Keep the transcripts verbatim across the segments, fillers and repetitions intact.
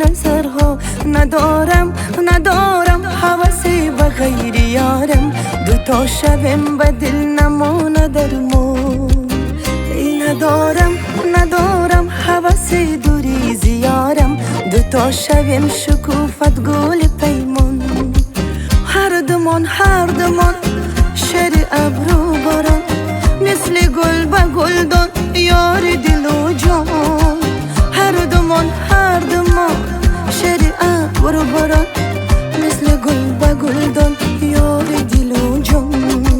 پسرها. ندارم ندارم حوثی به غیر یارم، دوتا شبم به دل نمانه درمون. ندارم ندارم حوثی دوری زیارم، دوتا شبم شکوفت گل پیمون. هر دمان هر دمان شر ابرو باران، مثل گل به گلدان یار دل و جان. هر دمان هر دمان شر ابرو باران، مثل گل به گلدان یار دل و جان.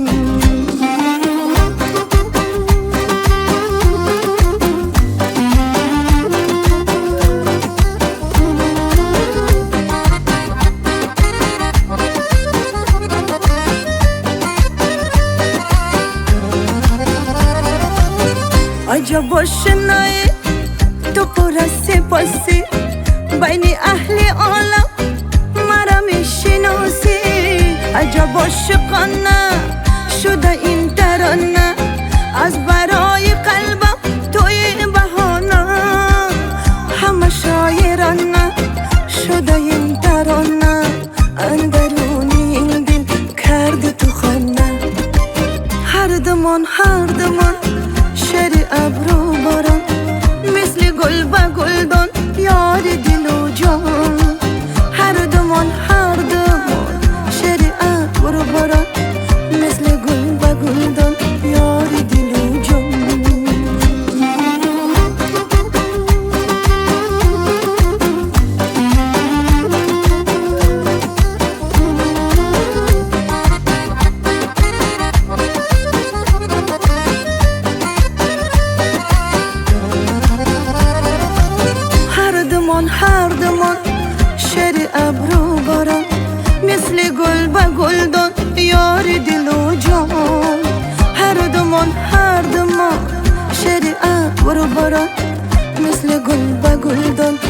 عجب آشنای تو پر از سپاسی، بین اهل عالم مرا میشناسی. عجب عاشقانه شده این ترانه، از برای قلبم توی بهانه. همه شاعرانه شده این ترانه، اندرونی این دل کرد تو خانه. هر دمان هر دمان شر ابرو باران، مثل گل به گلدان یار دل و جان. هر دمان هر دمان شر ابرو باران، مثل گل به گلدان یار دل و جان. هر دمان شر ابرو باران، مثل گل به گلدان یار دل و جان. هر دمان هر دمان شر ابرو باران، مثل گل به گلدان